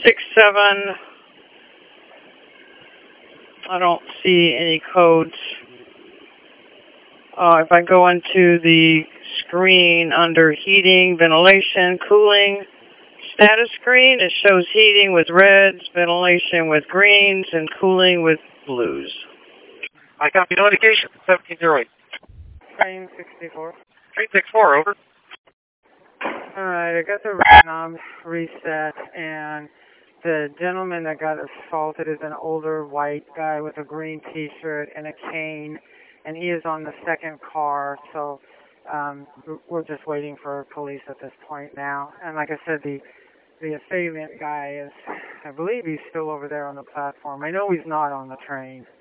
67. I don't see any codes. If I go into the screen under heating, ventilation, cooling, status screen, it shows heating with reds, ventilation with greens, and cooling with blues. I copy. No indication. 1708. Train 64. Train 64, over. Alright, I got the knob reset, and the gentleman that got assaulted is an older white guy with a green t-shirt and a cane, and he is on the second car, so we're just waiting for police at this point now. And like I said, the assailant guy is, I believe he's still over there on the platform. I know he's not on the train.